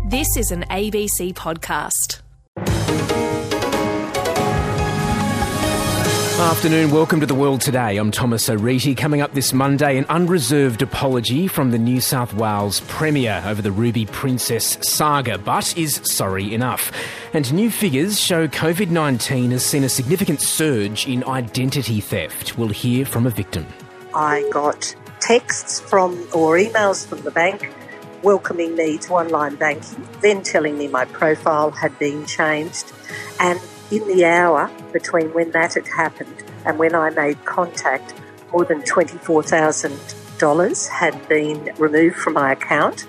This is an ABC podcast. Afternoon, welcome to The World Today. I'm Thomas O'Reilly. Coming up this Monday, an unreserved apology from the New South Wales Premier over the Ruby Princess saga, but is sorry enough. And new figures show COVID-19 has seen a significant surge in identity theft. We'll hear from a victim. I got texts or emails from the bank welcoming me to online banking, then telling me my profile had been changed. And in the hour between when that had happened and when I made contact, more than $24,000 had been removed from my account.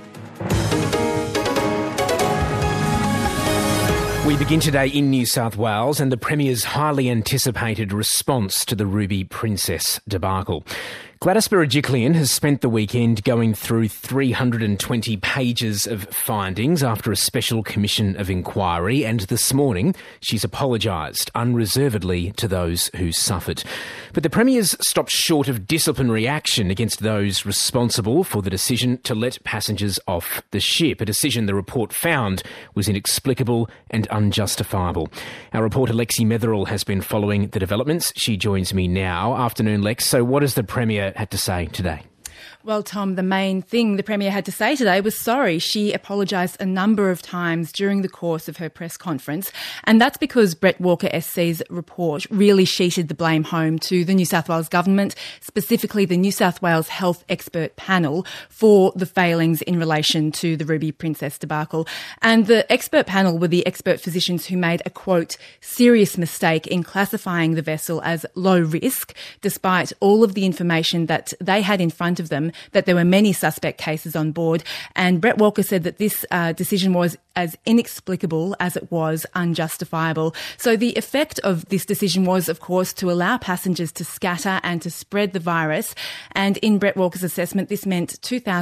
We begin today in New South Wales and the Premier's highly anticipated response to the Ruby Princess debacle. Gladys Berejiklian has spent the weekend going through 320 pages of findings after a special commission of inquiry, and this morning she's apologised unreservedly to those who suffered. But the Premier's stopped short of disciplinary action against those responsible for the decision to let passengers off the ship, a decision the report found was inexplicable and unjustifiable. Our reporter Lexi Metherell has been following the developments. She joins me now. Afternoon, Lex. So what has the Premier had to say today? Well, Tom, the main thing the Premier had to say today was sorry. She apologised a number of times during the course of her press conference, and that's because Brett Walker SC's report really sheeted the blame home to the New South Wales government, specifically the New South Wales Health Expert Panel, for the failings in relation to the Ruby Princess debacle. And the expert panel were the expert physicians who made a, quote, serious mistake in classifying the vessel as low risk, despite all of the information that they had in front of them that there were many suspect cases on board. And Brett Walker said that this decision was as inexplicable as it was unjustifiable. So the effect of this decision was, of course, to allow passengers to scatter and to spread the virus. And in Brett Walker's assessment, this meant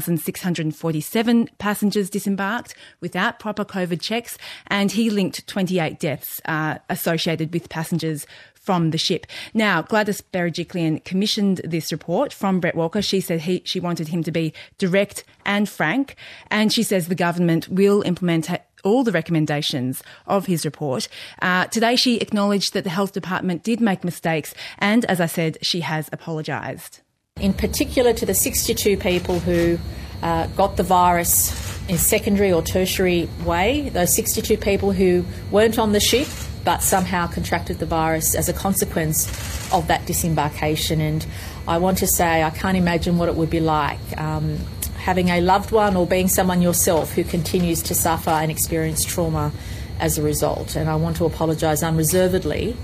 2,647 passengers disembarked without proper COVID checks, and he linked 28 deaths associated with passengers from the ship. Now, Gladys Berejiklian commissioned this report from Brett Walker. She said she wanted him to be direct and frank, and she says the government will implement all the recommendations of his report. Today, she acknowledged that the Health Department did make mistakes, and as I said, she has apologised. In particular to the 62 people who got the virus in secondary or tertiary way, those 62 people who weren't on the ship but somehow contracted the virus as a consequence of that disembarkation. And I want to say I can't imagine what it would be like having a loved one or being someone yourself who continues to suffer and experience trauma as a result. And I want to apologise unreservedly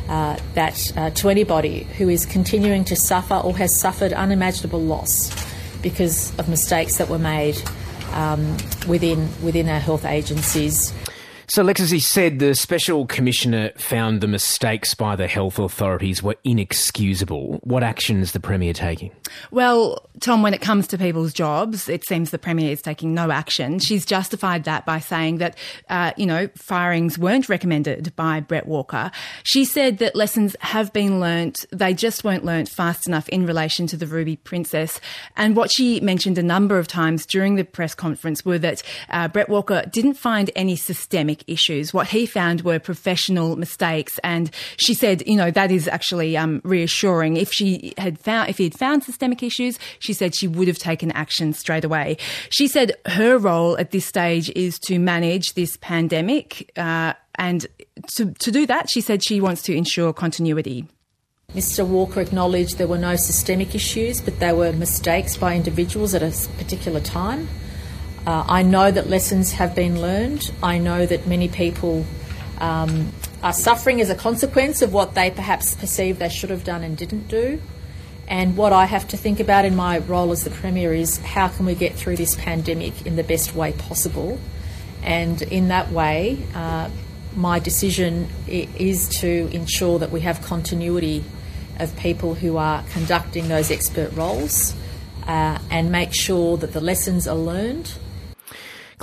to anybody who is continuing to suffer or has suffered unimaginable loss because of mistakes that were made within our health agencies. So, Lex, as he said, the Special Commissioner found the mistakes by the health authorities were inexcusable. What action is the Premier taking? Well, Tom, when it comes to people's jobs, it seems the Premier is taking no action. She's justified that by saying that, firings weren't recommended by Brett Walker. She said that lessons have been learnt. They just weren't learnt fast enough in relation to the Ruby Princess. And what she mentioned a number of times during the press conference were that Brett Walker didn't find any systemic issues. What he found were professional mistakes, and she said, that is actually reassuring. If he had found systemic issues, she said she would have taken action straight away. She said her role at this stage is to manage this pandemic, and to do that, she said she wants to ensure continuity. Mr. Walker acknowledged there were no systemic issues, but there were mistakes by individuals at a particular time. I know that lessons have been learned. I know that many people are suffering as a consequence of what they perhaps perceive they should have done and didn't do. And what I have to think about in my role as the Premier is how can we get through this pandemic in the best way possible. And in that way, my decision is to ensure that we have continuity of people who are conducting those expert roles and make sure that the lessons are learned.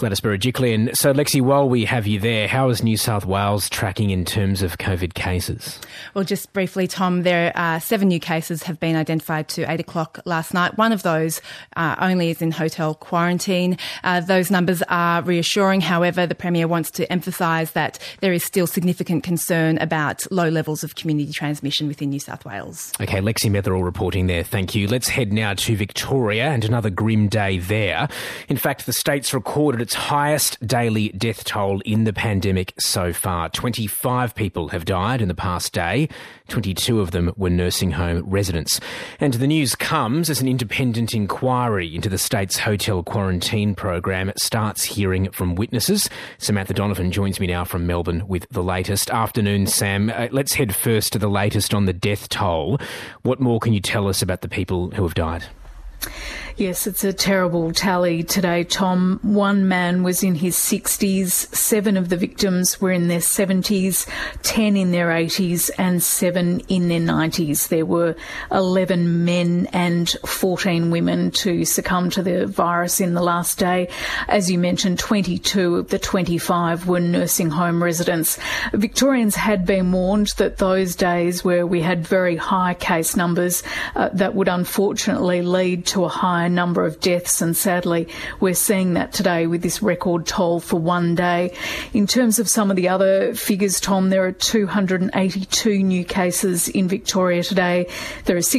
Gladys Berejiklian. So, Lexi, while we have you there, how is New South Wales tracking in terms of COVID cases? Well, just briefly, Tom, there are 7 new cases have been identified to 8 o'clock last night. One of those only is in hotel quarantine. Those numbers are reassuring. However, the Premier wants to emphasise that there is still significant concern about low levels of community transmission within New South Wales. OK, Lexi Metherall reporting there. Thank you. Let's head now to Victoria and another grim day there. In fact, the state's recorded its highest daily death toll in the pandemic so far. 25 people have died in the past day. 22 of them were nursing home residents. And the news comes as an independent inquiry into the state's hotel quarantine program starts hearing from witnesses. Samantha Donovan joins me now from Melbourne with the latest. Afternoon, Sam. Let's head first to the latest on the death toll. What more can you tell us about the people who have died? Yes, it's a terrible tally today, Tom. One man was in his 60s, 7 of the victims were in their 70s, 10 in their 80s and 7 in their 90s. There were 11 men and 14 women to succumb to the virus in the last day. As you mentioned, 22 of the 25 were nursing home residents. Victorians had been warned that those days where we had very high case numbers, that would unfortunately lead to a higher number of deaths, and sadly we're seeing that today with this record toll for one day. In terms of some of the other figures, Tom, there are 282 new cases in Victoria today. There are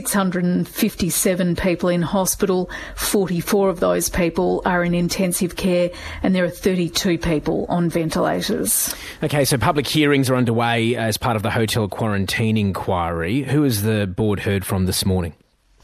657 people in hospital. 44 of those people are in intensive care, and there are 32 people on ventilators. OK, so public hearings are underway as part of the hotel quarantine inquiry. Who has the board heard from this morning?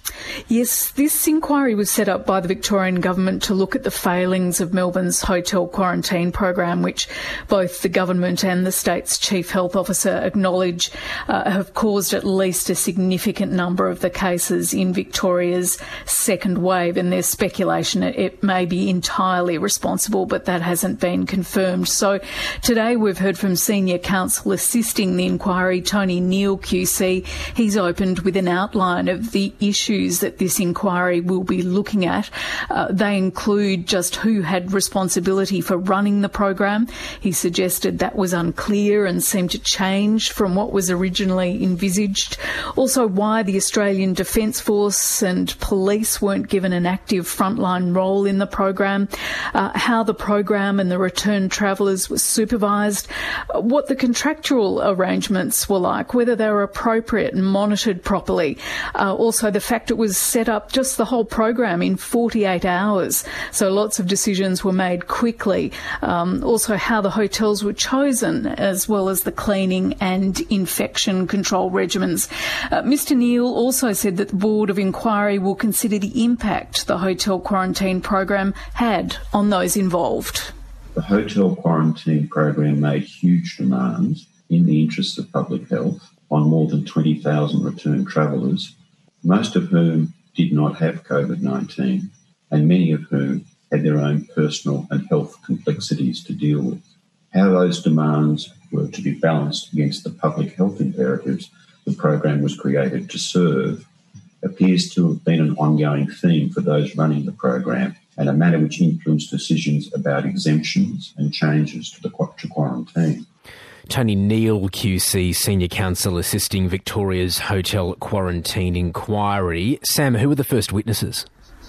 Yes, this inquiry was set up by the Victorian Government to look at the failings of Melbourne's hotel quarantine program, which both the government and the state's chief health officer acknowledge have caused at least a significant number of the cases in Victoria's second wave. And there's speculation it may be entirely responsible, but that hasn't been confirmed. So today we've heard from senior counsel assisting the inquiry, Tony Neal QC. He's opened with an outline of the issues that this inquiry will be looking at. They include just who had responsibility for running the program. He suggested that was unclear and seemed to change from what was originally envisaged. Also, why the Australian Defence Force and police weren't given an active frontline role in the program, how the program and the returned travellers was supervised, what the contractual arrangements were like, whether they were appropriate and monitored properly. Also, the fact it was set up, just the whole program, in 48 hours. So lots of decisions were made quickly. Also how the hotels were chosen, as well as the cleaning and infection control regimens. Mr Neal also said that the Board of Inquiry will consider the impact the hotel quarantine program had on those involved. The hotel quarantine program made huge demands in the interests of public health on more than 20,000 returned travellers, most of whom did not have COVID-19, and many of whom had their own personal and health complexities to deal with. How those demands were to be balanced against the public health imperatives the program was created to serve appears to have been an ongoing theme for those running the program, and a matter which influenced decisions about exemptions and changes to quarantine. Tony Neal QC, Senior Counsel assisting Victoria's hotel quarantine inquiry. Sam, who were the first witnesses?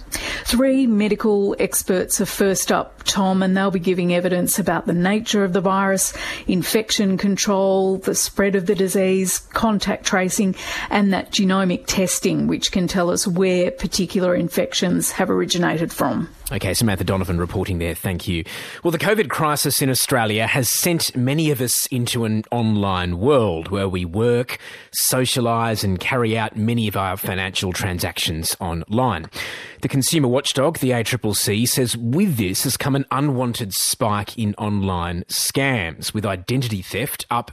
3 medical experts are first up, Tom, and they'll be giving evidence about the nature of the virus, infection control, the spread of the disease, contact tracing, and that genomic testing, which can tell us where particular infections have originated from. OK, Samantha Donovan reporting there. Thank you. Well, the COVID crisis in Australia has sent many of us into an online world where we work, socialise and carry out many of our financial transactions online. The consumer watchdog, the ACCC, says with this has come an unwanted spike in online scams, with identity theft up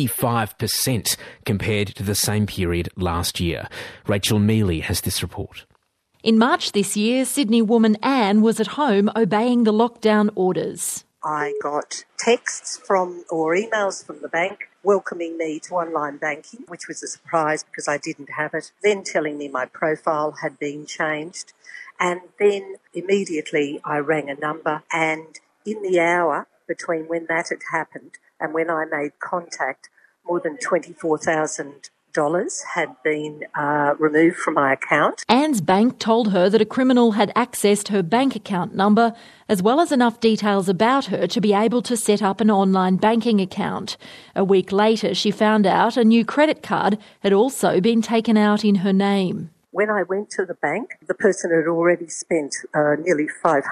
55% compared to the same period last year. Rachel Mealy has this report. In March this year, Sydney woman Anne was at home obeying the lockdown orders. I got texts from or emails from the bank welcoming me to online banking, which was a surprise because I didn't have it, then telling me my profile had been changed. And then immediately I rang a number and in the hour between when that had happened and when I made contact, more than $24,000 had been removed from my account. Anne's bank told her that a criminal had accessed her bank account number, as well as enough details about her to be able to set up an online banking account. A week later, she found out a new credit card had also been taken out in her name. When I went to the bank, the person had already spent nearly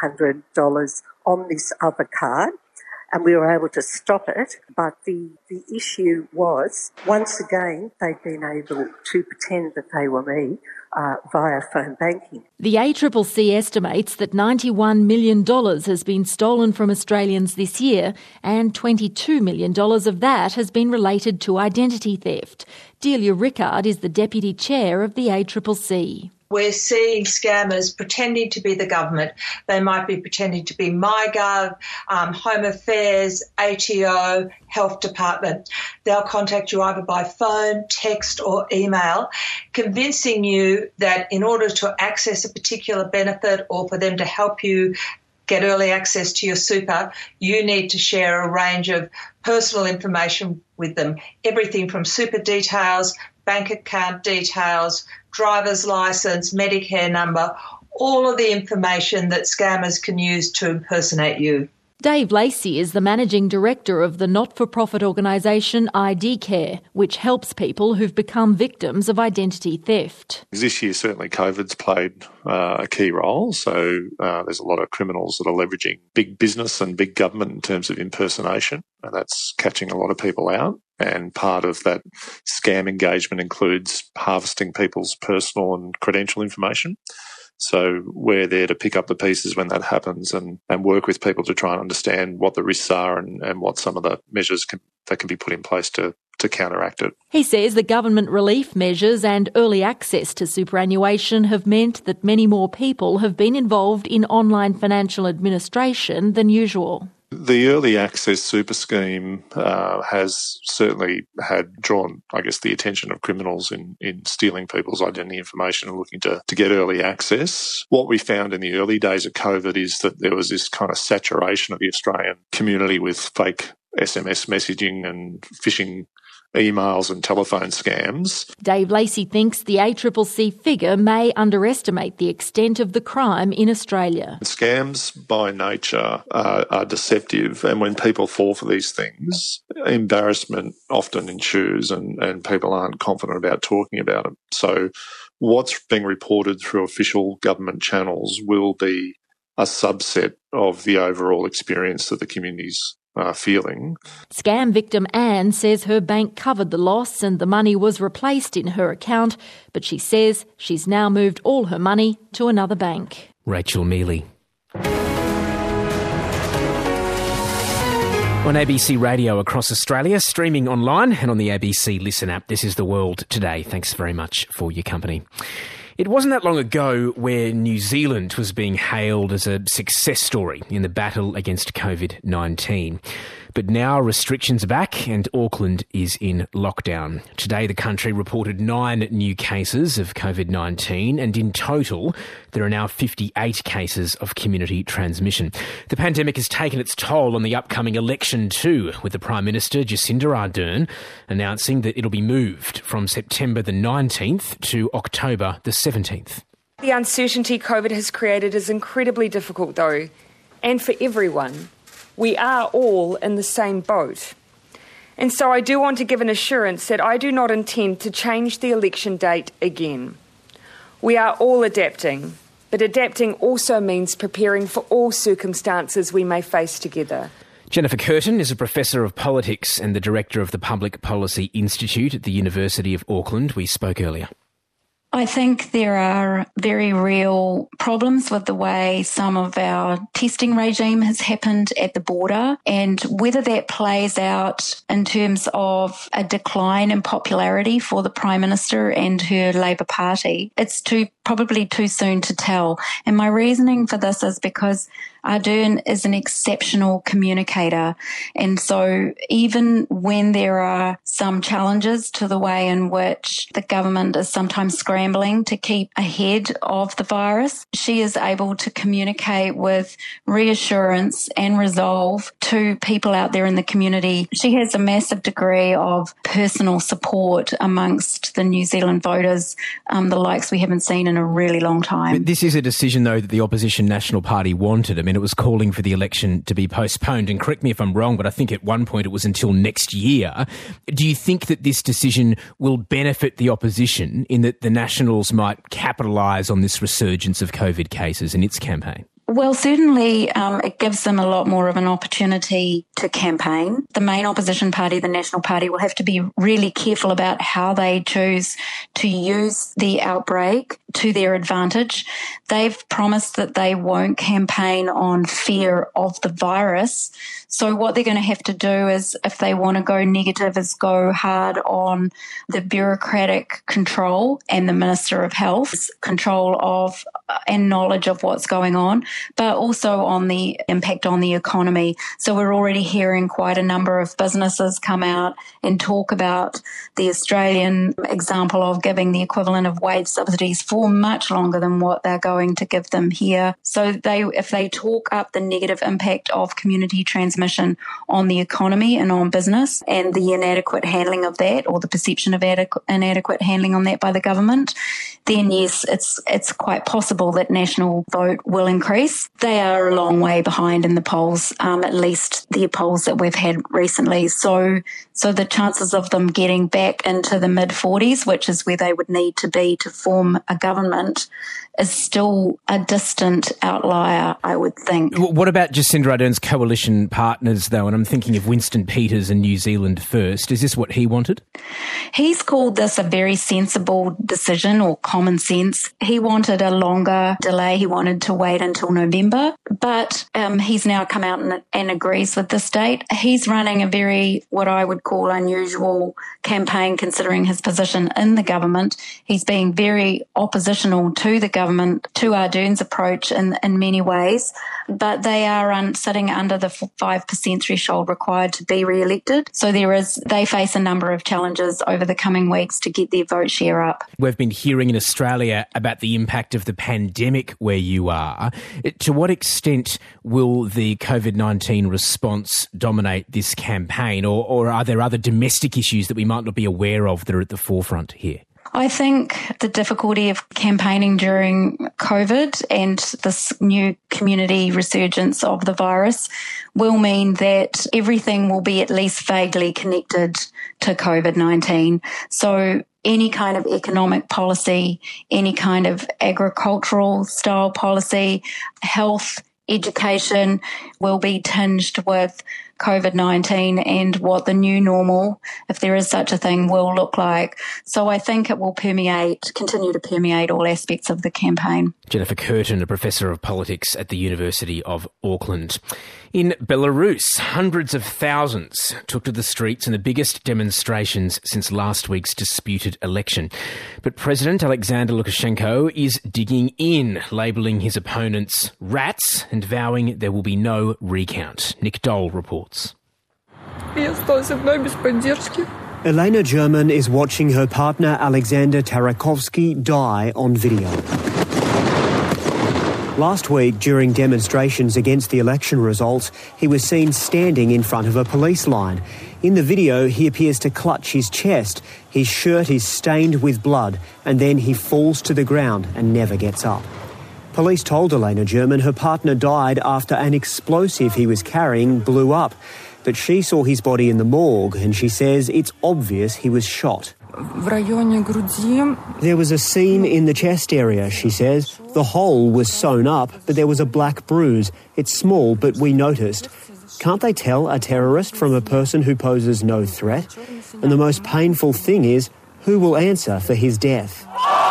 $500 on this other card, and we were able to stop it. But the issue was, once again, they'd been able to pretend that they were me via phone banking. The ACCC estimates that $91 million has been stolen from Australians this year, and $22 million of that has been related to identity theft. Delia Rickard is the Deputy Chair of the ACCC. We're seeing scammers pretending to be the government. They might be pretending to be MyGov, Home Affairs, ATO, Health Department. They'll contact you either by phone, text or email, convincing you that in order to access a particular benefit or for them to help you get early access to your super, you need to share a range of personal information with them. Everything from super details, bank account details, driver's licence, Medicare number, all of the information that scammers can use to impersonate you. Dave Lacey is the Managing Director of the not-for-profit organisation ID Care, which helps people who've become victims of identity theft. This year, certainly COVID's played a key role, so there's a lot of criminals that are leveraging big business and big government in terms of impersonation, and that's catching a lot of people out. And part of that scam engagement includes harvesting people's personal and credential information. So we're there to pick up the pieces when that happens and work with people to try and understand what the risks are and what some of the measures that can be put in place to counteract it. He says the government relief measures and early access to superannuation have meant that many more people have been involved in online financial administration than usual. The early access super scheme has certainly drawn, I guess, the attention of criminals in stealing people's identity information and looking to get early access. What we found in the early days of COVID is that there was this kind of saturation of the Australian community with fake SMS messaging and phishing emails and telephone scams. Dave Lacey thinks the ACCC figure may underestimate the extent of the crime in Australia. Scams by nature are deceptive, and when people fall for these things, embarrassment often ensues and people aren't confident about talking about them. So what's being reported through official government channels will be a subset of the overall experience that the community's feeling. Scam victim Anne says her bank covered the loss and the money was replaced in her account, but she says she's now moved all her money to another bank. Rachel Mealy. On ABC Radio across Australia, streaming online and on the ABC Listen app, this is The World Today. Thanks very much for your company. It wasn't that long ago where New Zealand was being hailed as a success story in the battle against COVID-19. But now restrictions are back and Auckland is in lockdown. Today the country reported 9 new cases of COVID-19 and in total there are now 58 cases of community transmission. The pandemic has taken its toll on the upcoming election too, with the Prime Minister Jacinda Ardern announcing that it'll be moved from September the 19th to October the 17th. The uncertainty COVID has created is incredibly difficult though, and for everyone. We are all in the same boat. And so I do want to give an assurance that I do not intend to change the election date again. We are all adapting, but adapting also means preparing for all circumstances we may face together. Jennifer Curtin is a Professor of Politics and the Director of the Public Policy Institute at the University of Auckland. We spoke earlier. I think there are very real problems with the way some of our testing regime has happened at the border, and whether that plays out in terms of a decline in popularity for the Prime Minister and her Labour Party, it's probably too soon to tell. And my reasoning for this is because Ardern is an exceptional communicator. And so even when there are some challenges to the way in which the government is sometimes scrambling to keep ahead of the virus, she is able to communicate with reassurance and resolve to people out there in the community. She has a massive degree of personal support amongst the New Zealand voters, the likes we haven't seen in a really long time. But this is a decision, though, that the opposition National Party wanted. I mean, it was calling for the election to be postponed. And correct me if I'm wrong, but I think at one point it was until next year. Do you think that this decision will benefit the opposition in that the Nationals might capitalise on this resurgence of COVID cases in its campaign? Well, certainly it gives them a lot more of an opportunity to campaign. The main opposition party, the National Party, will have to be really careful about how they choose to use the outbreak to their advantage. They've promised that they won't campaign on fear of the virus. So what they're going to have to do is, if they want to go negative, is go hard on the bureaucratic control and the Minister of Health's control of and knowledge of what's going on, but also on the impact on the economy. So we're already hearing quite a number of businesses come out and talk about the Australian example of giving the equivalent of wage subsidies for much longer than what they're going to give them here. So if they talk up the negative impact of community transmission on the economy and on business and the inadequate handling of that, or the perception of inadequate handling on that by the government, then yes, it's quite possible that national vote will increase. They are a long way behind in the polls, at least the polls that we've had recently. So the chances of them getting back into the mid-40s, which is where they would need to be to form a government, is still a distant outlier, I would think. What about Jacinda Ardern's coalition partners, though? And I'm thinking of Winston Peters and New Zealand First. Is this what he wanted? He's called this a very sensible decision, or common sense. He wanted a longer delay. He wanted to wait until November, but he's now come out and agrees with this date. He's running a very, what I would call, unusual campaign considering his position in the government. He's being very oppositional to the government, to Ardern's approach in many ways, but they are sitting under the 5% threshold required to be re-elected. So they face a number of challenges over the coming weeks to get their vote share up. We've been hearing in Australia about the impact of the pandemic where you are. To what extent will the COVID-19 response dominate this campaign, or are there other domestic issues that we might not be aware of that are at the forefront here? I think the difficulty of campaigning during COVID and this new community resurgence of the virus will mean that everything will be at least vaguely connected to COVID-19. So any kind of economic policy, any kind of agricultural style policy, health, education will be tinged with COVID-19 and what the new normal, if there is such a thing, will look like. So I think it will continue to permeate all aspects of the campaign. Jennifer Curtin, a professor of politics at the University of Auckland. In Belarus, hundreds of thousands took to the streets in the biggest demonstrations since last week's disputed election. But President Alexander Lukashenko is digging in, labelling his opponents rats and vowing there will be no recount. Nick Dole reports. Elena German is watching her partner Alexander Tarakovsky die on video. Last week, during demonstrations against the election results, he was seen standing in front of a police line. In the video, he appears to clutch his chest. His shirt is stained with blood, and then he falls to the ground and never gets up. Police told Elena German her partner died after an explosive he was carrying blew up. But she saw his body in the morgue, and she says it's obvious he was shot. There was a seam in the chest area, she says. The hole was sewn up, but there was a black bruise. It's small, but we noticed. Can't they tell a terrorist from a person who poses no threat? And the most painful thing is, who will answer for his death?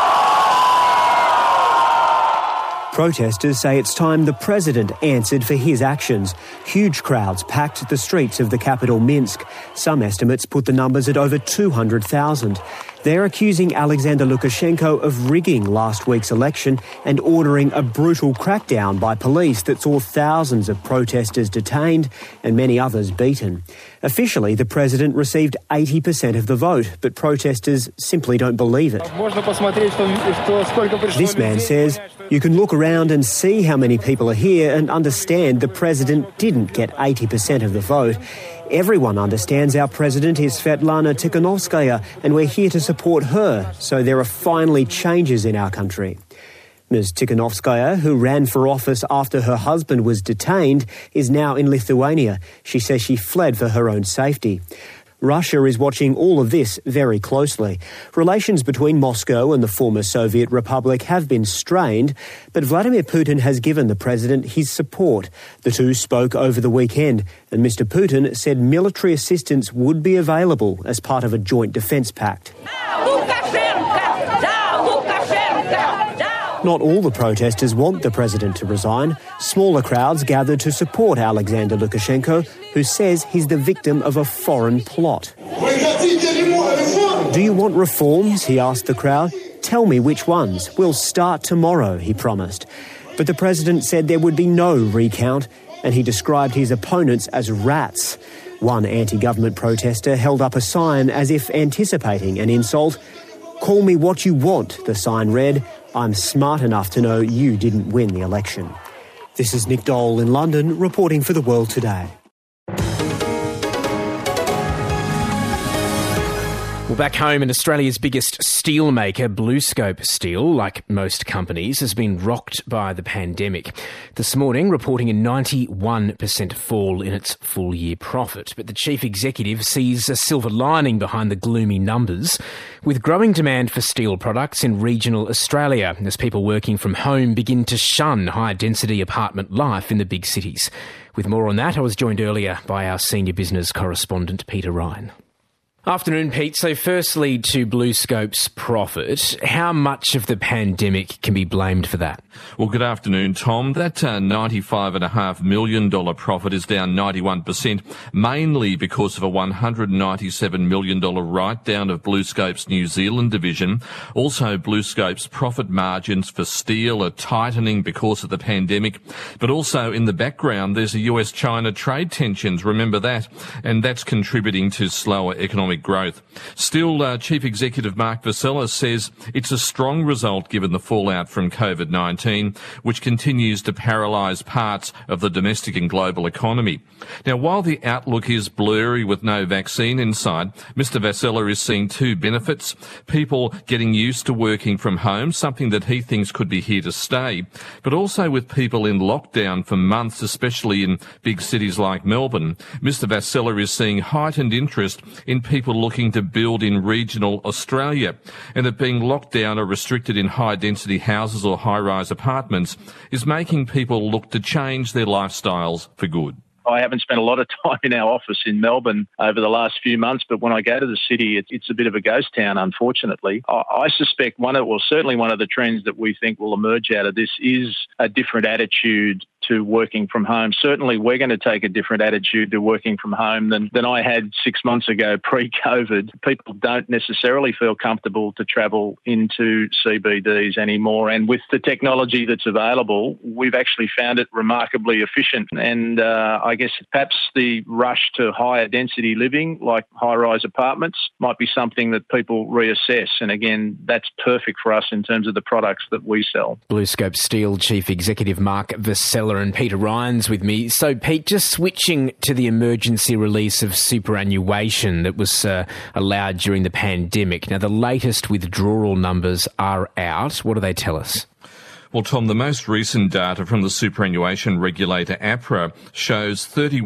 Protesters say it's time the president answered for his actions. Huge crowds packed the streets of the capital Minsk. Some estimates put the numbers at over 200,000. They're accusing Alexander Lukashenko of rigging last week's election and ordering a brutal crackdown by police that saw thousands of protesters detained and many others beaten. Officially, the president received 80% of the vote, but protesters simply don't believe it. This man says, you can look around and see how many people are here and understand the president didn't get 80% of the vote. Everyone understands our president is Svetlana Tikhanovskaya and we're here to support her, so there are finally changes in our country. Ms. Tikhanovskaya, who ran for office after her husband was detained, is now in Lithuania. She says she fled for her own safety. Russia is watching all of this very closely. Relations between Moscow and the former Soviet Republic have been strained, but Vladimir Putin has given the president his support. The two spoke over the weekend, and Mr. Putin said military assistance would be available as part of a joint defence pact. Not all the protesters want the president to resign. Smaller crowds gathered to support Alexander Lukashenko, who says he's the victim of a foreign plot. Do you want reforms? He asked the crowd. Tell me which ones. We'll start tomorrow, he promised. But the president said there would be no recount, and he described his opponents as rats. One anti-government protester held up a sign as if anticipating an insult. Call me what you want, the sign read. I'm smart enough to know you didn't win the election. This is Nick Dole in London, reporting for The World Today. Well, back home, in Australia's biggest steel maker, BlueScope Steel, like most companies, has been rocked by the pandemic. This morning, reporting a 91% fall in its full-year profit. But the chief executive sees a silver lining behind the gloomy numbers, with growing demand for steel products in regional Australia as people working from home begin to shun high-density apartment life in the big cities. With more on that, I was joined earlier by our senior business correspondent, Peter Ryan. Afternoon, Pete. So firstly, to BlueScope's profit, how much of the pandemic can be blamed for that? Well, good afternoon, Tom. That $95.5 million profit is down 91%, mainly because of a $197 million write-down of BlueScope's New Zealand division. Also, BlueScope's profit margins for steel are tightening because of the pandemic. But also, in the background, there's the US-China trade tensions, remember that, and that's contributing to slower economic growth. Still, Chief Executive Mark Vassella says it's a strong result given the fallout from COVID-19, which continues to paralyse parts of the domestic and global economy. Now, while the outlook is blurry with no vaccine in sight, Mr Vassella is seeing two benefits. People getting used to working from home, something that he thinks could be here to stay, but also with people in lockdown for months, especially in big cities like Melbourne. Mr Vassella is seeing heightened interest in people looking to build in regional Australia, and that being locked down or restricted in high-density houses or high-rise apartments is making people look to change their lifestyles for good. I haven't spent a lot of time in our office in Melbourne over the last few months, but when I go to the city, it's a bit of a ghost town, unfortunately. I suspect certainly one of the trends that we think will emerge out of this is a different attitude to working from home. Certainly, we're going to take a different attitude to working from home than I had 6 months ago pre-COVID. People don't necessarily feel comfortable to travel into CBDs anymore. And with the technology that's available, we've actually found it remarkably efficient. And I guess perhaps the rush to higher density living, like high-rise apartments, might be something that people reassess. And again, that's perfect for us in terms of the products that we sell. BlueScope Steel Chief Executive Mark Vassella and Peter Ryan's with me. So, Pete, just switching to the emergency release of superannuation that was allowed during the pandemic. Now, the latest withdrawal numbers are out. What do they tell us? Well, Tom, the most recent data from the superannuation regulator, APRA, shows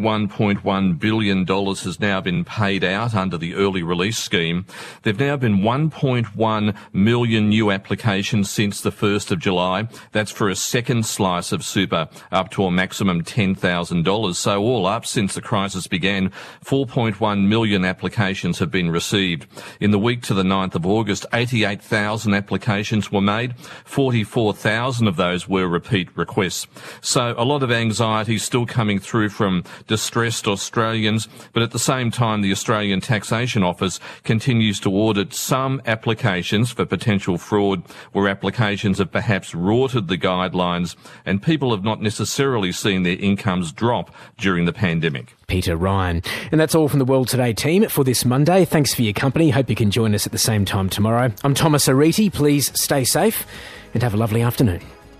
$31.1 billion has now been paid out under the early release scheme. There have now been 1.1 million new applications since the 1st of July. That's for a second slice of super, up to a maximum $10,000. So all up, since the crisis began, 4.1 million applications have been received. In the week to the 9th of August, 88,000 applications were made, 44,000 1,000 of those were repeat requests. So a lot of anxiety still coming through from distressed Australians, but at the same time the Australian Taxation Office continues to audit some applications for potential fraud where applications have perhaps rorted the guidelines and people have not necessarily seen their incomes drop during the pandemic. Peter Ryan. And that's all from the World Today team for this Monday. Thanks for your company. Hope you can join us at the same time tomorrow. I'm Thomas Ariti. Please stay safe and have a lovely afternoon.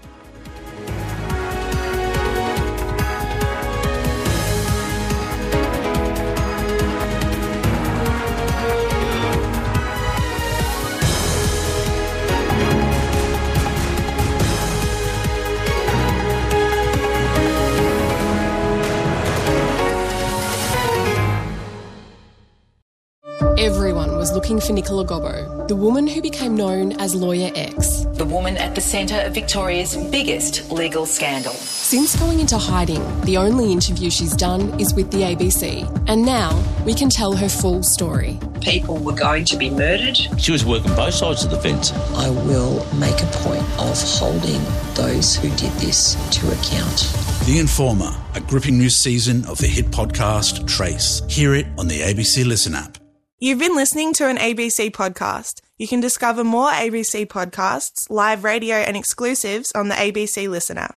Everyone was looking for Nicola Gobbo, the woman who became known as Lawyer X. The woman at the centre of Victoria's biggest legal scandal. Since going into hiding, the only interview she's done is with the ABC. And now we can tell her full story. People were going to be murdered. She was working both sides of the fence. I will make a point of holding those who did this to account. The Informer, a gripping new season of the hit podcast Trace. Hear it on the ABC Listen app. You've been listening to an ABC podcast. You can discover more ABC podcasts, live radio and exclusives on the ABC Listen app.